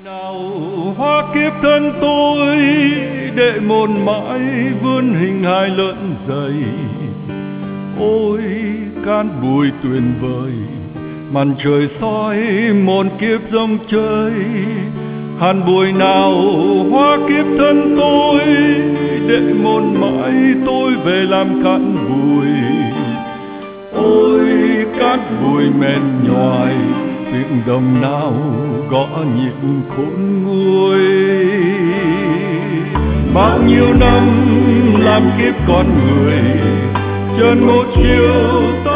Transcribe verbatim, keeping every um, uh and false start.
Nào hóa kiếp thân tôi đệ môn mãi vươn hình hài lợn dày. Ôi cát bụi tuyệt vời, màn trời soi một kiếp rong chơi. Hàn bụi nào hóa kiếp thân tôi đệ môn mãi tôi về làm cát bụi. Ôi cát bụi mệt nhoài, tiếng đồng nào gõ nhịp khôn nguôi. Bao nhiêu năm làm kiếp con người, chân một chiều